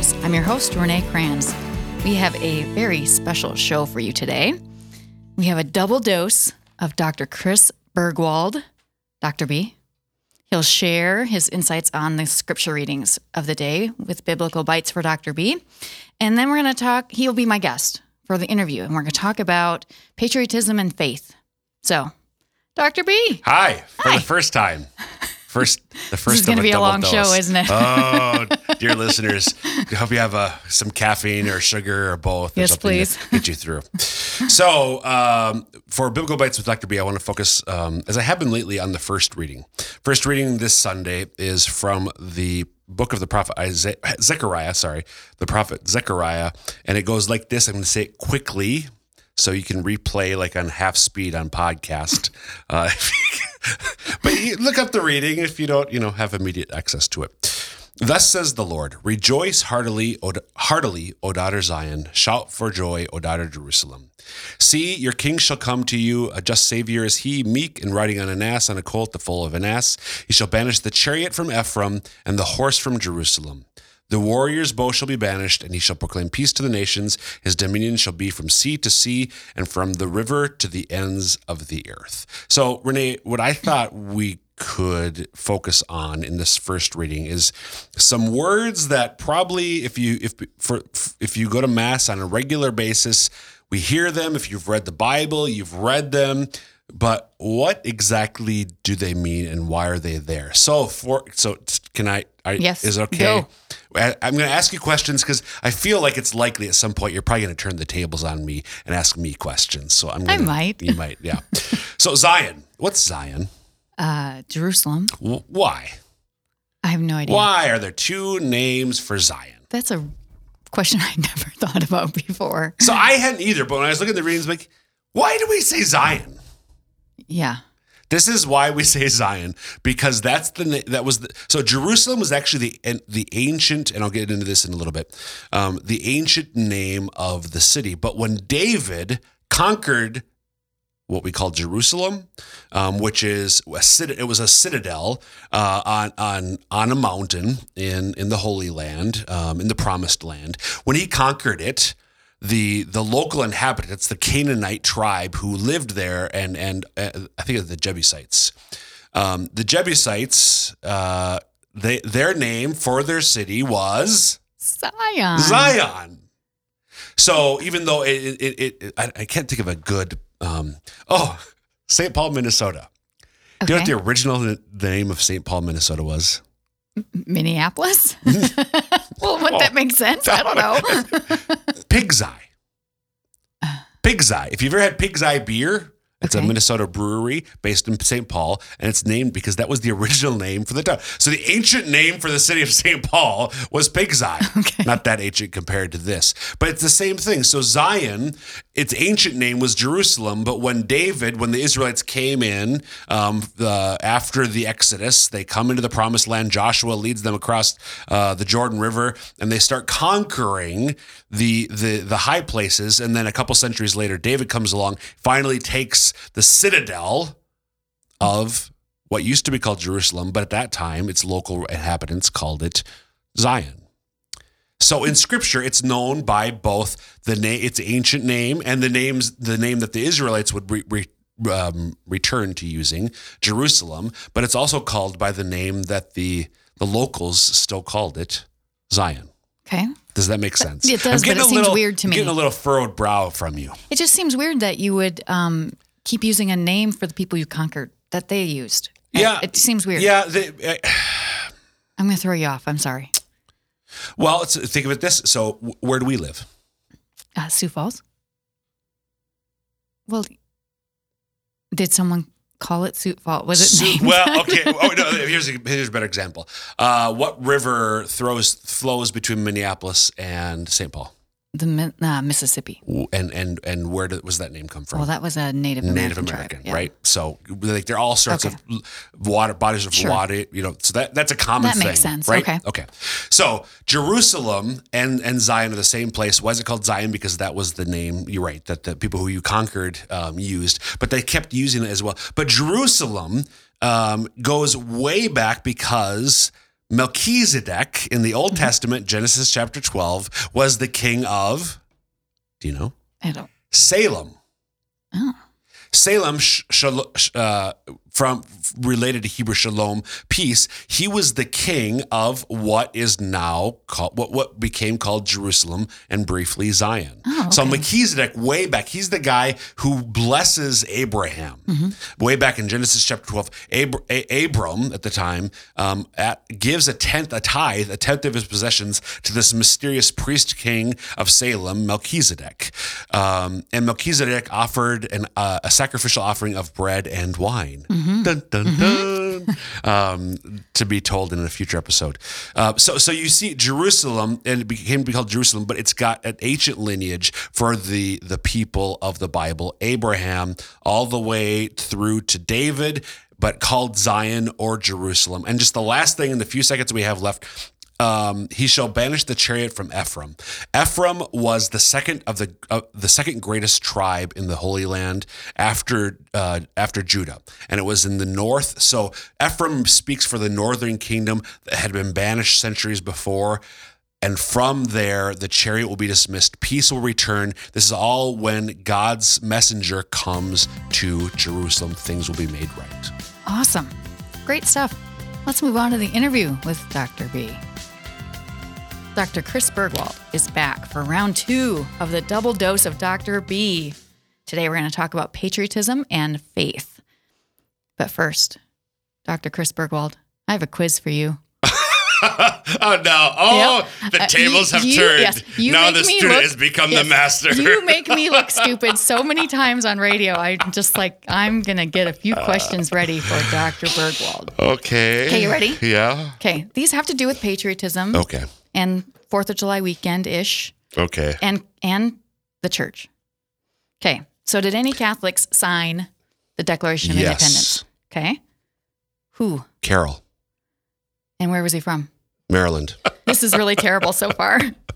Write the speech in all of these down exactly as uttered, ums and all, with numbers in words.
News. I'm your host, Renee Kranz. We have a very special show for you today. We have a double dose of Doctor Chris Burgwald, Doctor B. He'll share his insights on the scripture readings of the day with Biblical Bites for Doctor B. And then we're going to talk, he'll be my guest for the interview, and we're going to talk about patriotism and faith. So, Doctor B. Hi, for Hi. the first time. First, the first This is going to be a long dose. show, isn't it? Oh, dear listeners, I hope you have uh, some caffeine or sugar or both. Or Yes, something please. To get you through. So, um, for Biblical Bites with Doctor B, I want to focus, um, as I have been lately, on the first reading. First reading this Sunday is from the book of the prophet Isaiah, Zechariah, sorry, the prophet Zechariah, and it goes like this. I'm going to say it quickly so you can replay like on half speed on podcast. Uh, but you look up the reading if you don't, you know, have immediate access to it. Thus says the Lord, rejoice heartily, O, heartily, O daughter Zion. Shout for joy, O daughter Jerusalem. See, your king shall come to you. A just Savior is he, meek and riding on an ass, on a colt, the foal of an ass. He shall banish the chariot from Ephraim and the horse from Jerusalem. The warrior's bow shall be banished, and he shall proclaim peace to the nations. His dominion shall be from sea to sea and from the river to the ends of the earth. So, Renee, what I thought we could focus on in this first reading is some words that probably, if you if for if you go to Mass on a regular basis, we hear them. If you've read the Bible, you've read them. But what exactly do they mean, and why are they there? So, for so can I? I Yes. Is it okay? Go. I, I'm going to ask you questions because I feel like it's likely at some point you're probably going to turn the tables on me and ask me questions. So I'm. Gonna, I might. You might. Yeah. So Zion. What's Zion? Uh, Jerusalem. W- why? I have no idea. Why are there two names for Zion? That's a question I never thought about before. So I hadn't either, but when I was looking at the readings, I'm like, why do we say Zion? Yeah. This is why we say Zion, because that's the na- that was the, so Jerusalem was actually the the ancient, and I'll get into this in a little bit, um, the ancient name of the city. But when David conquered what we call Jerusalem, um, which is a cit- it was a citadel uh, on on on a mountain in in the Holy Land, um, in the Promised Land. When he conquered it, the the local inhabitants, the Canaanite tribe who lived there, and and uh, I think of the Jebusites, um, the Jebusites, uh, they their name for their city was Zion. Zion. So even though it it, it, it I, I can't think of a good um, oh Saint Paul, Minnesota. Okay. Do you know what the original the name of Saint Paul, Minnesota was? Minneapolis? Well, would that make sense? I don't know. Pig's Eye. Pig's Eye. If you've ever had Pig's Eye beer, it's Okay. a Minnesota brewery based in Saint Paul, and it's named because that was the original name for the town. So the ancient name for the city of Saint Paul was Pig's Eye. Okay. Not that ancient compared to this, but it's the same thing. So Zion, its ancient name was Jerusalem, but when David, when the Israelites came in um, the, after the Exodus, they come into the Promised Land. Joshua leads them across uh, the Jordan River, and they start conquering the the the high places. And then a couple centuries later, David comes along, finally takes the citadel of what used to be called Jerusalem, but at that time, its local inhabitants called it Zion. So in Scripture, it's known by both the name, its ancient name, and the names, the name that the Israelites would re, re, um, return to using, Jerusalem. But it's also called by the name that the the locals still called it, Zion. Okay. Does that make sense? It does, I'm getting but it a seems little, weird to me. Getting a little furrowed brow from you. It just seems weird that you would um, keep using a name for the people you conquered that they used. Yeah, It, it seems weird. Yeah. They, uh, I'm going to throw you off. I'm sorry. well, let's think of it this. So, w- where do we live? Uh, Sioux Falls? Well, did someone call it Sioux Falls? Was it Sioux- named well, that? okay. Oh no. Here's a here's a better example. Uh, what river throws flows between Minneapolis and Saint Paul? The Mi- uh, Mississippi. And and and where did, was that name come from? Well, that was a Native American Native American, tribe. Yeah. right? So like there are all sorts Okay. of water bodies of Sure. water, you know. So that that's a common That thing, makes sense. right? Okay. Okay. So Jerusalem and and Zion are the same place. Why is it called Zion? Because that was the name. You're right. That the people who you conquered um, used, but they kept using it as well. But Jerusalem um, goes way back because Melchizedek in the Old mm-hmm. Testament, Genesis chapter twelve, was the king of, do you know? I don't. Salem. Oh. Salem, sh- sh- uh, from related to Hebrew shalom, peace. He was the king of what is now called what what became called Jerusalem and briefly Zion. Oh, okay. So Melchizedek, way back, he's the guy who blesses Abraham. Mm-hmm. Way back in Genesis chapter twelve, Ab- A- Abram at the time um, at, gives a tenth, a tithe, a tenth of his possessions to this mysterious priest king of Salem, Melchizedek. Um, and Melchizedek offered an, uh, a sacrificial offering of bread and wine. Mm-hmm. Dun, dun, mm-hmm. dun. Um, to be told in a future episode. Uh, so, so you see Jerusalem, and it became to be called Jerusalem, but it's got an ancient lineage for the the people of the Bible, Abraham, all the way through to David, but called Zion or Jerusalem. And just the last thing in the few seconds we have left. Um, he shall banish the chariot from Ephraim. Ephraim was the second of the uh, the second greatest tribe in the Holy Land after uh, after Judah, and it was in the north. So Ephraim speaks for the northern kingdom that had been banished centuries before. And from there, the chariot will be dismissed. Peace will return. This is all when God's messenger comes to Jerusalem. Things will be made right. Awesome. Great stuff. Let's move on to the interview with Doctor B. Doctor Chris Burgwald is back for round two of the double dose of Doctor B. Today we're going to talk about patriotism and faith. But first, Doctor Chris Burgwald, I have a quiz for you. Oh, no. Oh, yep. The tables uh, you, have you, turned. Yes, you now make the me student look, has become yes, the master. You make me look stupid so many times on radio. I'm just like, I'm going to get a few questions ready for Doctor Burgwald. Okay. Okay, you ready? Yeah. Okay, these have to do with patriotism. Okay. And fourth of July weekend-ish. Okay. And and the church. Okay, so did any Catholics sign the Declaration of yes. Independence? Okay. Who? Carroll. And where was he from? Maryland. This is really terrible so far.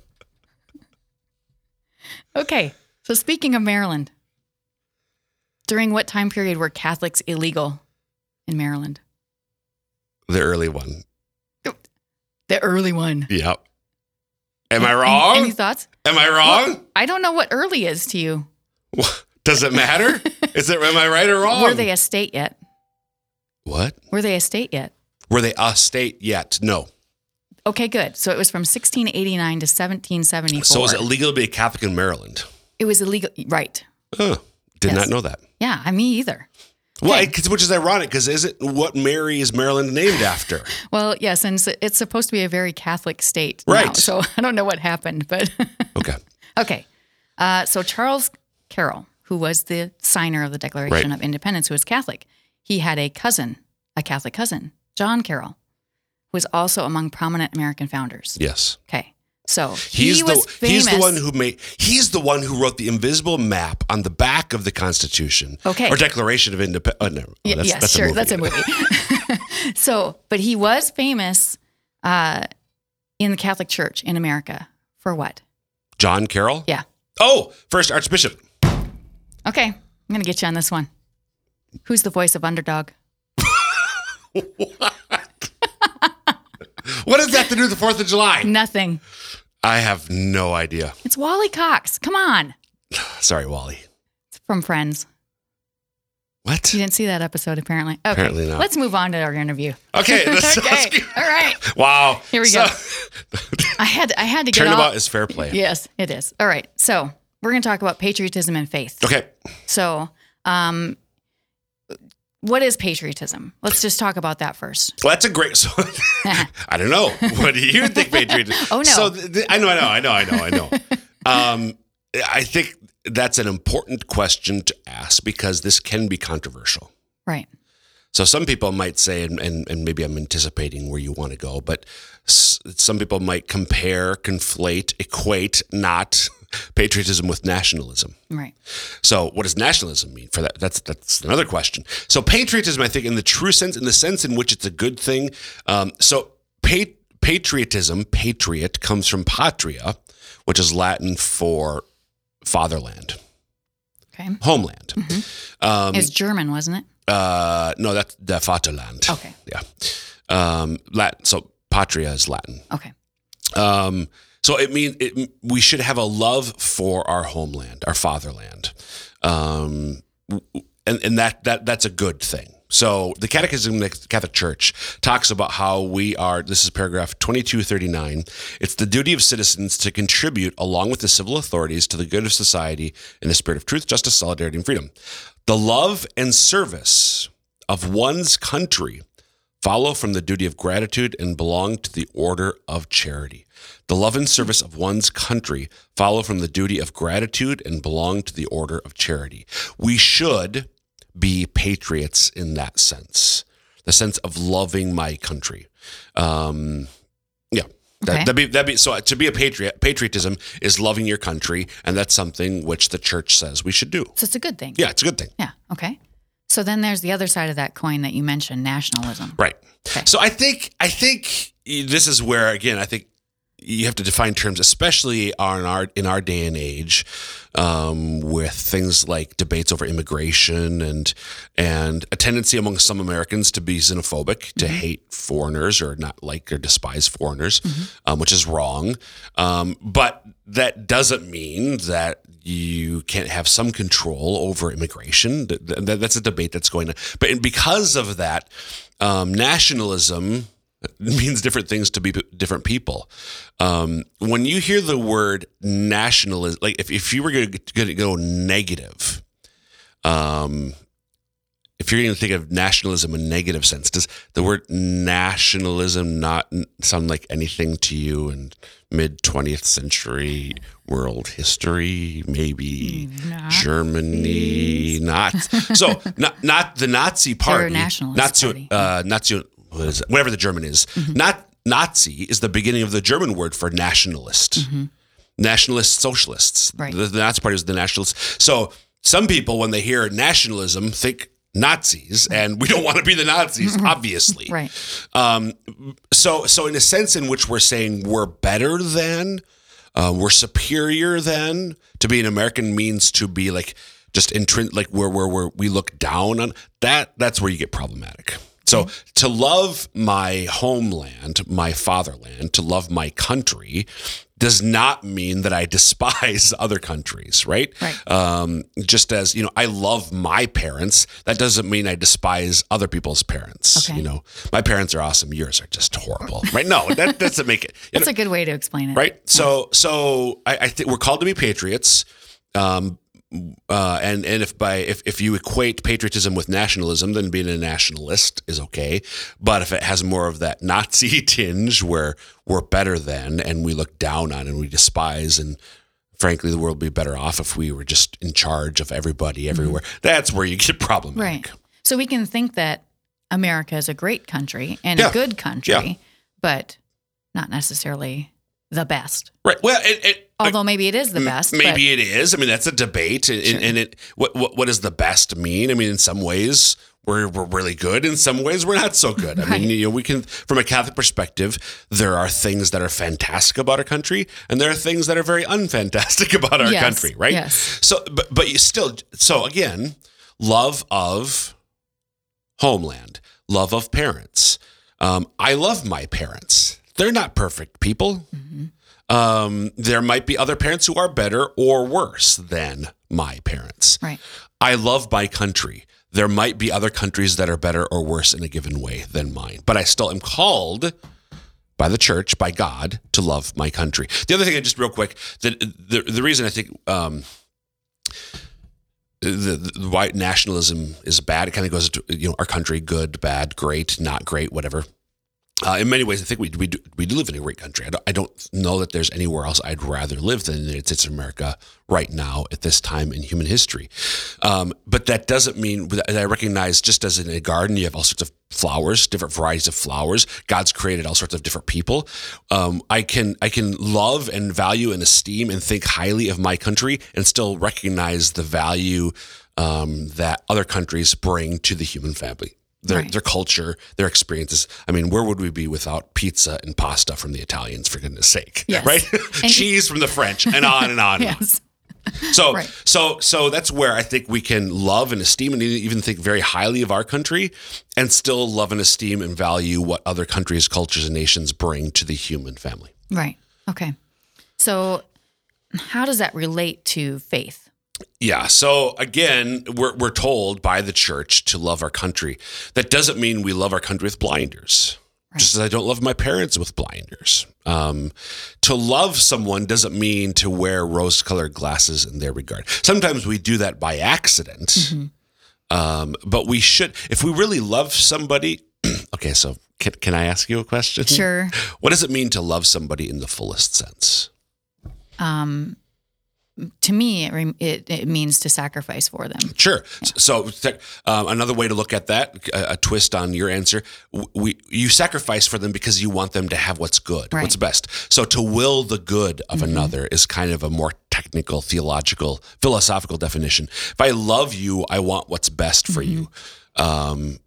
Okay, so speaking of Maryland, during what time period were Catholics illegal in Maryland? The early one. The early one. Yep. Am I wrong? Any, any thoughts? Am I wrong? Well, I don't know what early is to you. Does it matter? Is it? Am I right or wrong? Were they a state yet? What? Were they a state yet? Were they a state yet? No. Okay, good. So it was from sixteen eighty-nine to seventeen seventy-four. So was it illegal to be a Catholic in Maryland? It was illegal, right. Oh, did Yes. not know that. Yeah, I me either. Well, Okay. I, which is ironic because isn't what Mary is Maryland named after? Well, yes, and so it's supposed to be a very Catholic state now, Right. so I don't know what happened, but Okay. okay. Uh, so Charles Carroll, who was the signer of the Declaration Right. of Independence, who was Catholic, he had a cousin, a Catholic cousin, John Carroll, who was also among prominent American founders. Yes. Okay. So he He's was the famous. he's the one who made he's the one who wrote the invisible map on the back of the Constitution. Okay. Or Declaration of Independence. Oh, no. Oh, Y- that's, yes, that's sure. a movie. That's a movie. So, but he was famous uh, in the Catholic Church in America for what? John Carroll? Yeah. Oh, first Archbishop. Okay. I'm going to get you on this one. Who's the voice of underdog? What does that have to do with the fourth of July? Nothing. I have no idea. It's Wally Cox. Come on. Sorry, Wally. It's from Friends. What? You didn't see that episode, apparently. Okay. Apparently not. Let's move on to our interview. Okay. This Okay. sounds good. All right. Wow. Here we So- go. I had I had to get Turnabout off. is fair play. Yes, it is. All right. So we're going to talk about patriotism and faith. Okay. So, um, what is patriotism? Let's just talk about that first. Well, that's a great. So, I don't know. What do you think, patriotism? Oh, no. So th- th- I know, I know, I know, I know, I know. Um, I think that's an important question to ask because this can be controversial. Right. So some people might say, and, and, and maybe I'm anticipating where you want to go, but s- some people might compare, conflate, equate not patriotism with nationalism. Right. So what does nationalism mean? For that, that's that's another question. So patriotism, I think, in the true sense, in the sense in which it's a good thing. Um, so pa- patriotism, patriot, comes from patria, which is Latin for fatherland, Okay. homeland. Mm-hmm. Um, It's German, wasn't it? uh, no, that's the Vaterland. Okay. Yeah. Um, Latin. So patria is Latin. Okay. Um, so it means it, we should have a love for our homeland, our fatherland. Um, and, and that, that, that's a good thing. So the Catechism of the Catholic Church talks about how we are, this is paragraph twenty-two thirty-nine, it's the duty of citizens to contribute along with the civil authorities to the good of society in the spirit of truth, justice, solidarity, and freedom. The love and service of one's country follow from the duty of gratitude and belong to the order of charity. The love and service of one's country follow from the duty of gratitude and belong to the order of charity. We should be patriots in that sense, the sense of loving my country. Um, yeah, that, Okay. that'd be, that'd be, so to be a patriot, patriotism is loving your country, and that's something which the church says we should do. So it's a good thing. Yeah, it's a good thing. Yeah. Okay. So then there's the other side of that coin that you mentioned, nationalism. Right. Okay. So I think I think this is where, again, I think you have to define terms, especially on our in our day and age, um, with things like debates over immigration and and a tendency among some Americans to be xenophobic, to Mm-hmm. hate foreigners or not like or despise foreigners, Mm-hmm. um, which is wrong. Um, but that doesn't mean that you can't have some control over immigration. That, that, that's a debate that's going on. But because of that, um, nationalism means different things to be different people. Um, when you hear the word nationalism, like if, if you were going to go negative, um, if you're going to think of nationalism in a negative sense, does the word nationalism not sound like anything to you in mid twentieth century world history? Maybe Not. Germany, not so not not the Nazi party, nationalist not to party. uh, not to what is it? Whatever the German is, not Nazi is the beginning of the German word for nationalist. Nationalist socialists. Right. The, the Nazi party was the nationalists. So some people, when they hear nationalism, think Nazis, and we don't want to be the Nazis, obviously. Right. Um, so, so in a sense in which we're saying we're better than, uh, we're superior than, to be an American means to be like just intrin- like where where where we look down on that. That's where you get problematic. So to love my homeland, my fatherland, to love my country does not mean that I despise other countries, right? Right. Um, just as, you know, I love my parents, that doesn't mean I despise other people's parents. Okay. You know, my parents are awesome. Yours are just horrible, right? No, that doesn't make it. You That's know, a good way to explain it. right? So, so I, I think we're called to be patriots. Um, Uh, and and if by if, if you equate patriotism with nationalism, then being a nationalist is okay. But if it has more of that Nazi tinge where we're better than and we look down on and we despise, and frankly, the world would be better off if we were just in charge of everybody everywhere. That's where you get problematic. Right. So we can think that America is a great country and Yeah. a good country, Yeah. but not necessarily the best. Right. Well, it, it, Although maybe it is the best. but- Maybe it is. I mean, that's a debate. And, Sure. and it what, what what does the best mean? I mean, in some ways we're we're really good. In some ways we're not so good. I Right. mean, you know, we can, from a Catholic perspective, there are things that are fantastic about our country, and there are things that are very unfantastic about our Yes, country. Right. yes. So, but but you still. So again, love of homeland, love of parents. Um, I love my parents. They're not perfect people. Um, there might be other parents who are better or worse than my parents. Right. I love my country. There might be other countries that are better or worse in a given way than mine, but I still am called by the church, by God, to love my country. The other thing, just real quick, the the, the reason I think um, the, the why nationalism is bad, it kind of goes to, you know, our country, good, bad, great, not great, whatever. Uh, in many ways, I think we we do, we do live in a great country. I don't, I don't know that there's anywhere else I'd rather live than the United States of America right now at this time in human history. Um, but that doesn't mean that I recognize, just as in a garden, you have all sorts of flowers, different varieties of flowers. God's created all sorts of different people. Um, I can I can love and value and esteem and think highly of my country and still recognize the value um, that other countries bring to the human family. Their, Right. their culture, their experiences. I mean, where would we be without pizza and pasta from the Italians, for goodness sake? Yes. Right? And- Cheese from the French, and on and on. Yes. So, Right. so, so that's where I think we can love and esteem and even think very highly of our country and still love and esteem and value what other countries, cultures, and nations bring to the human family. Right. Okay. So how does that relate to faith? Yeah. So again, we're we're told by the church to love our country. That doesn't mean we love our country with blinders. Right. Just as I don't love my parents with blinders. Um, to love someone doesn't mean to wear rose-colored glasses in their regard. Sometimes we do that by accident. Mm-hmm. Um, but we should, if we really love somebody. Okay. So can, can I ask you a question? Sure. What does it mean to love somebody in the fullest sense? Um. To me, it, re- it it means to sacrifice for them. Sure. Yeah. So um, another way to look at that, a, a twist on your answer, we you sacrifice for them because you want them to have what's good, right. what's best. So to will the good of mm-hmm. another is kind of a more technical, theological, philosophical definition. If I love you, I want what's best for mm-hmm. you. Um,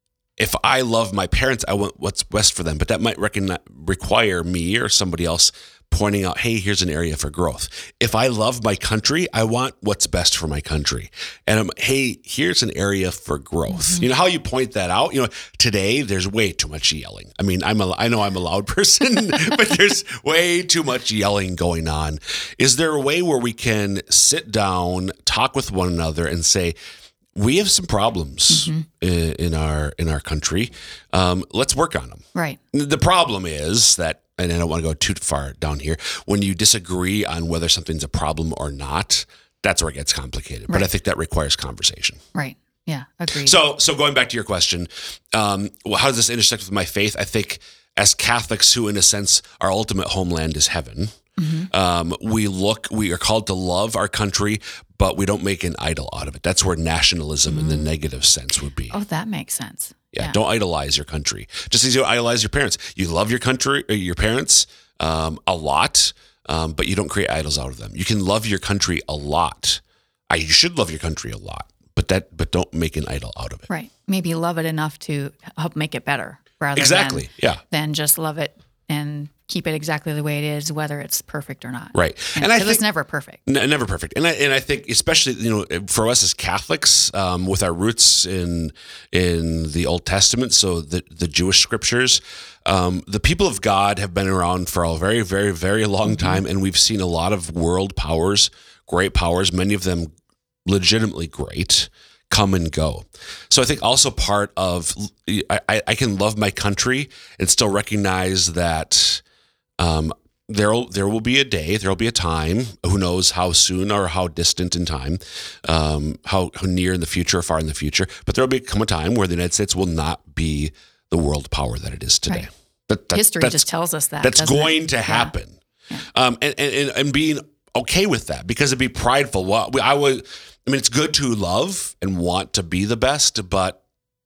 if I love my parents, I want what's best for them, but that might recognize, require me or somebody else pointing out, hey, here's an area for growth. If I love my country, I want what's best for my country. And I'm, hey, here's an area for growth. Mm-hmm. You know how you point that out? You know, today there's way too much yelling. I mean, I'm a, I know I'm a loud person, but there's way too much yelling going on. Is there a way where we can sit down, talk with one another and say, we have some problems mm-hmm. in, in our in our country. Um, let's work on them. Right. The problem is that, and I don't want to go too far down here, when you disagree on whether something's a problem or not, that's where it gets complicated. Right. But I think that requires conversation. Right. Yeah, agreed. So so going back to your question, um, well, how does this intersect with my faith? I think as Catholics who, in a sense, our ultimate homeland is heaven, mm-hmm. um, we look, we are called to love our country, but we don't make an idol out of it. That's where nationalism mm-hmm. in the negative sense would be. Oh, that makes sense. Yeah, yeah, don't idolize your country. Just as you idolize your parents. You love your country, or your parents um, a lot, um, but you don't create idols out of them. You can love your country a lot. I, you should love your country a lot, but that, but don't make an idol out of it. Right. Maybe love it enough to help make it better, rather exactly. than, yeah. than just love it and keep it exactly the way it is, whether it's perfect or not. Right. And, and I think it's never perfect. N- never perfect. And I, and I think especially, you know, for us as Catholics, um, with our roots in, in the Old Testament, so the, the Jewish scriptures, um, the people of God have been around for a very, very, very long mm-hmm. time. And we've seen a lot of world powers, great powers, many of them legitimately great, come and go. So I think also part of, I, I can love my country and still recognize that um, there there will be a day, there will be a time, who knows how soon or how distant in time, um, how, how near in the future or far in the future, but there will become a time where the United States will not be the world power that it is today. Right. That, that, History just tells us that. That's going it? to happen. Yeah. Um, and, and, and being okay with that, because it'd be prideful. Well, I would, I mean, it's good to love and want to be the best, but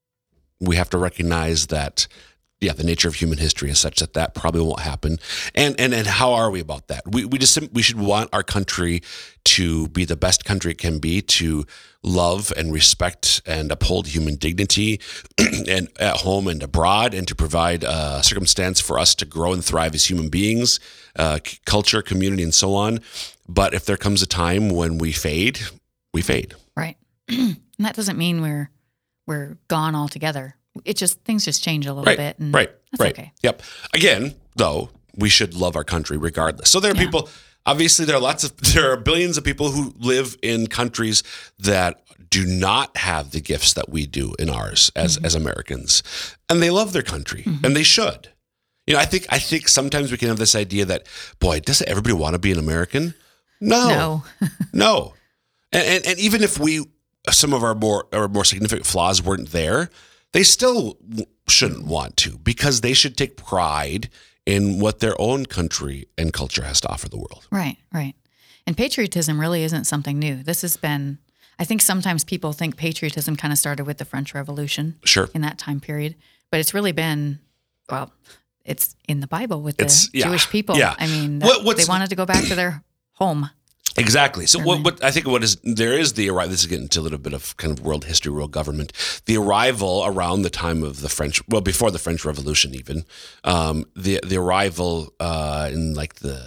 we have to recognize that, yeah, the nature of human history is such that that probably won't happen. And and and how are we about that? We we just we should want our country to be the best country it can be, to love and respect and uphold human dignity, and at home and abroad, and to provide a circumstance for us to grow and thrive as human beings, uh, c- culture, community, and so on. But if there comes a time when we fade, we fade. Right. And that doesn't mean we're we're gone altogether. It just, things just change a little right, bit. And right. That's Right. okay. Yep. Again, though, we should love our country regardless. So there are Yeah. people, obviously there are lots of, there are billions of people who live in countries that do not have the gifts that we do in ours as, mm-hmm. as Americans. And they love their country, mm-hmm. and they should. You know, I think, I think sometimes we can have this idea that, boy, doesn't everybody want to be an American? No. No. No. And, and and even if we, some of our more, our more significant flaws weren't there, they still shouldn't want to, because they should take pride in what their own country and culture has to offer the world. Right, right. And patriotism really isn't something new. This has been, I think sometimes people think patriotism kind of started with the French Revolution. Sure. In that time period. But it's really been, well, it's in the Bible with the It's- yeah, Jewish people. yeah. I mean, What- that- what's- they wanted to go back to their home. Exactly. So what, what I think what is, there is the arrival, this is getting to a little bit of kind of world history, world government, the arrival around the time of the French, well, before the French Revolution even, um, the, the arrival uh, in like the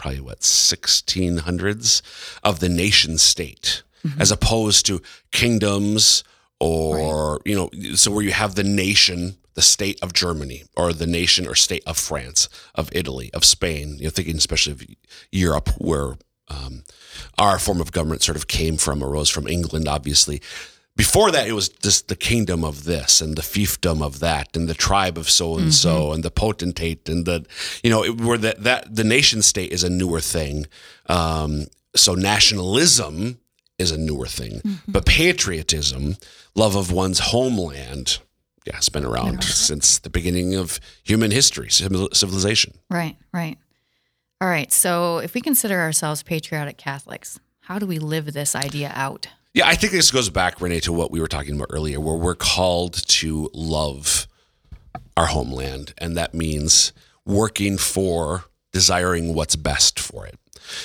probably what, sixteen hundreds of the nation state, mm-hmm. as opposed to kingdoms or, right. you know, so where you have the nation, the state of Germany, or the nation or state of France, of Italy, of Spain, you know, thinking especially of Europe, where um, our form of government sort of came from, arose from England, obviously. Before that, it was just the kingdom of this and the fiefdom of that and the tribe of so-and-so mm-hmm. and the potentate and the, you know, it, where that, that the nation state is a newer thing. Um, so nationalism is a newer thing, mm-hmm. but patriotism, love of one's homeland, yeah, it's been around right. since the beginning of human history, civilization. Right, right. All right. So if we consider ourselves patriotic Catholics, how do we live this idea out? Yeah, I think this goes back, Renee, to what we were talking about earlier, where we're called to love our homeland, and that means working for, desiring what's best for it.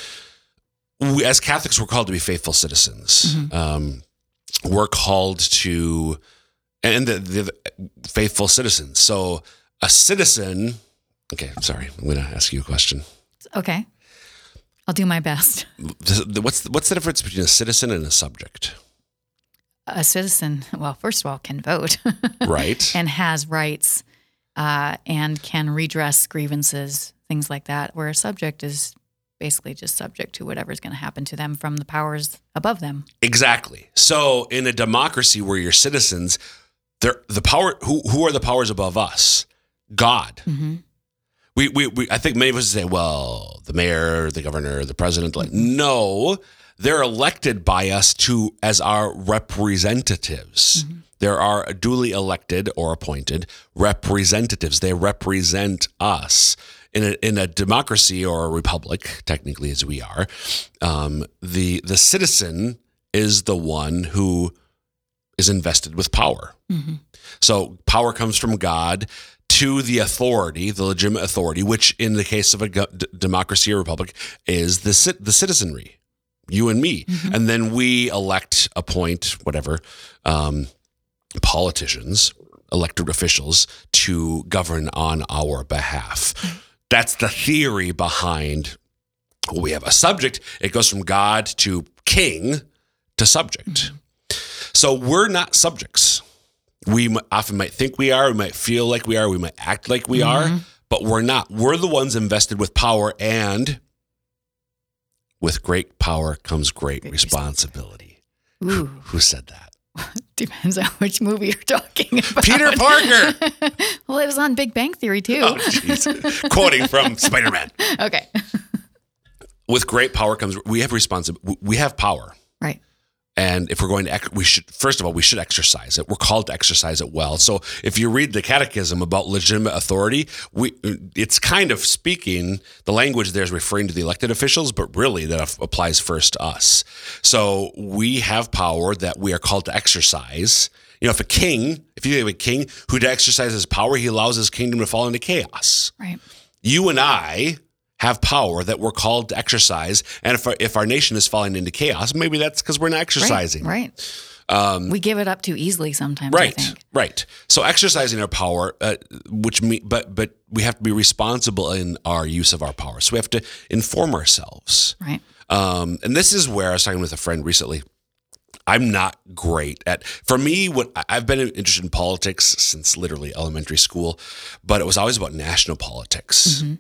We, as Catholics, we're called to be faithful citizens. Mm-hmm. Um, we're called to, and the, the faithful citizens. So a citizen, okay, I'm sorry, I'm going to ask you a question. Okay. I'll do my best. What's the, what's the difference between a citizen and a subject? A citizen, well, first of all, can vote. Right. And has rights uh, and can redress grievances, things like that, where a subject is basically just subject to whatever's going to happen to them from the powers above them. Exactly. So in a democracy where you're citizens, they're, the power, who, who are the powers above us? God. Mm-hmm. We, we, we, I think many of us say, well, the mayor, the governor, the president. Like, no, they're elected by us to as our representatives. Mm-hmm. There are duly elected or appointed representatives. They represent us in a, in a democracy or a republic, technically as we are. Um, the the citizen is the one who is invested with power. Mm-hmm. So power comes from God to the authority, the legitimate authority, which in the case of a g- democracy or republic is the ci- the citizenry, you and me. Mm-hmm. And then we elect, appoint, whatever, um, politicians, elected officials to govern on our behalf. Mm-hmm. That's the theory behind, well, we have a subject. It goes from God to king to subject. Mm-hmm. So we're not subjects. We often might think we are, we might feel like we are, we might act like we mm-hmm. are, but we're not. We're the ones invested with power, and with great power comes great, great responsibility. Ooh. Who, who said that? Depends on which movie you're talking about. Peter Parker! Well, it was on Big Bang Theory, too. Oh, jeez. Quoting from Spider-Man. Okay. With great power comes, we have responsibility. We have power. Right. And if we're going to, we should, first of all, we should exercise it. We're called to exercise it well. So if you read the catechism about legitimate authority, we, it's kind of speaking, the language there is referring to the elected officials, but really that applies first to us. So we have power that we are called to exercise. You know, if a king, if you have a king who to exercise his power, he allows his kingdom to fall into chaos. Right. You and I have power that we're called to exercise. And if our, if our nation is falling into chaos, maybe that's because we're not exercising. Right. right. Um, we give it up too easily sometimes, right, I think. Right. So exercising our power, uh, which me, but but we have to be responsible in our use of our power. So we have to inform ourselves. Right. Um, and this is where I was talking with a friend recently. I'm not great at, for me, what I've been interested in politics since literally elementary school, but it was always about national politics. Mm-hmm.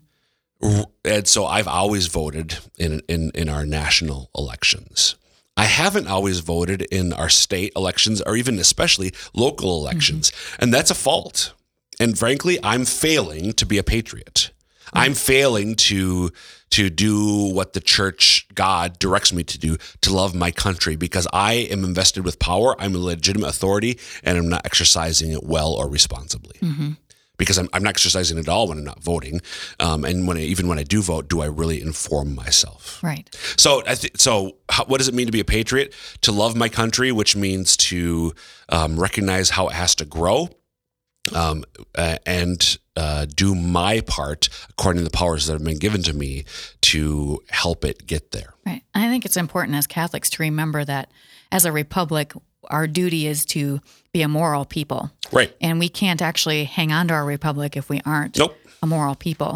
And so I've always voted in, in in our national elections. I haven't always voted in our state elections or even especially local elections. Mm-hmm. And that's a fault. And frankly, I'm failing to be a patriot. Mm-hmm. I'm failing to to do what the church, God, directs me to do, to love my country, because I am invested with power. I'm a legitimate authority, and I'm not exercising it well or responsibly. Mm-hmm. Because I'm, I'm not exercising at all when I'm not voting, um, and when I, even when I do vote, do I really inform myself? Right. So, I th- so how, what does it mean to be a patriot? To love my country, which means to um, recognize how it has to grow, um, uh, and uh, do my part according to the powers that have been given to me to help it get there. Right. I think it's important as Catholics to remember that as a republic, our duty is to be a moral people. Right. And we can't actually hang on to our republic if we aren't nope. a moral people.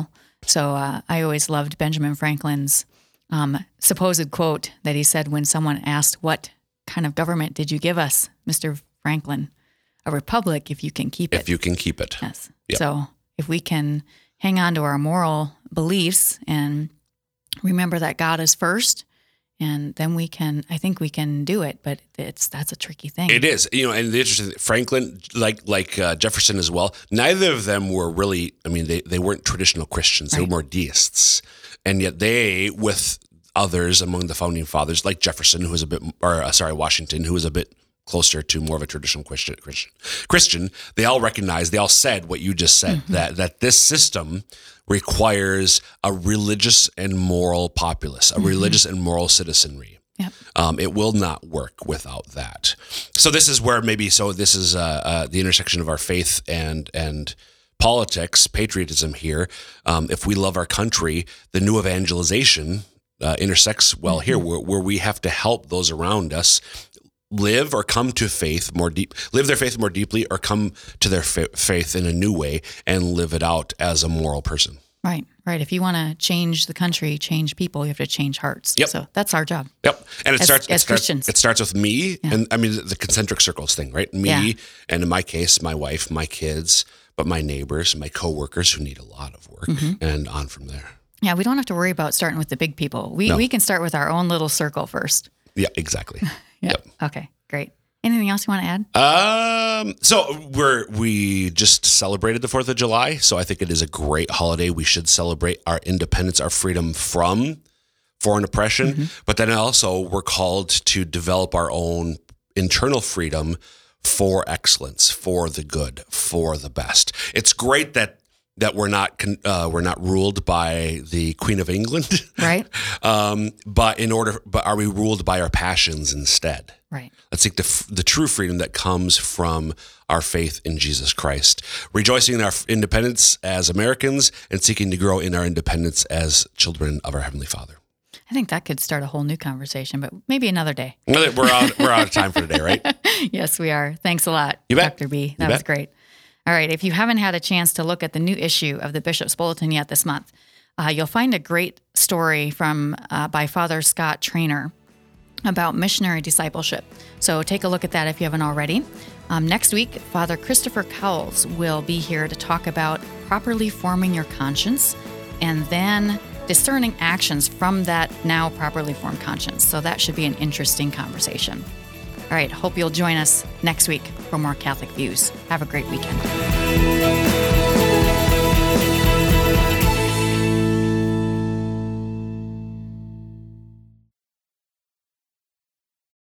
So uh, I always loved Benjamin Franklin's um, supposed quote that he said when someone asked, "What kind of government did you give us, Mister Franklin?" "A republic, if you can keep it." If you can keep it. Yes. Yep. So if we can hang on to our moral beliefs and remember that God is first, and then we can, I think we can do it, but it's that's a tricky thing. It is, you know, and the interesting Franklin, like like uh, Jefferson as well, neither of them were really, I mean, they, they weren't traditional Christians. They Right. were more deists. And yet they, with others among the founding fathers, like Jefferson, who was a bit, or uh, sorry, Washington, who was a bit closer to more of a traditional Christian, Christian, Christian, they all recognized, they all said what you just said, Mm-hmm. that that this system requires a religious and moral populace, a Mm-hmm. religious and moral citizenry. Yep. Um, it will not work without that. So this is where maybe, so this is uh, uh, the intersection of our faith and and politics, patriotism here. Um, if we love our country, the new evangelization uh, intersects well Mm-hmm. here, where, where we have to help those around us live or come to faith more deep, live their faith more deeply, or come to their fa- faith in a new way and live it out as a moral person. Right, right. If you want to change the country, change people, you have to change hearts. Yep. So that's our job. Yep. And it As- starts, as it starts, Christians. it starts with me. And I mean, the concentric circles thing, right? Me. Yeah. And in my case, my wife, my kids, but my neighbors, my coworkers who need a lot of work, Mm-hmm. and on from there. Yeah, we don't have to worry about starting with the big people. We No. we can start with our own little circle first. Yeah, exactly. Yeah. Yep. Okay, great. Anything else you want to add? Um, so we're, we just celebrated the fourth of July. So I think it is a great holiday. We should celebrate our independence, our freedom from foreign oppression, Mm-hmm. but then also we're called to develop our own internal freedom for excellence, for the good, for the best. It's great that that we're not con- uh, we're not ruled by the Queen of England, Right. um, but in order, but are we ruled by our passions instead? Right. Let's take the f- the true freedom that comes from our faith in Jesus Christ, rejoicing in our f- independence as Americans and seeking to grow in our independence as children of our Heavenly Father. I think that could start a whole new conversation, but maybe another day. Well, We're out, we're out of time for today, right? Yes, we are. Thanks a lot, You bet. Doctor B. That You was bet. great. All right. If you haven't had a chance to look at the new issue of the Bishop's Bulletin yet this month, uh, you'll find a great story from uh, by Father Scott Trainer about missionary discipleship. So take a look at that if you haven't already. Um, next week, Father Christopher Cowles will be here to talk about properly forming your conscience and then discerning actions from that now properly formed conscience. So that should be an interesting conversation. All right, hope you'll join us next week for more Catholic Views. Have a great weekend.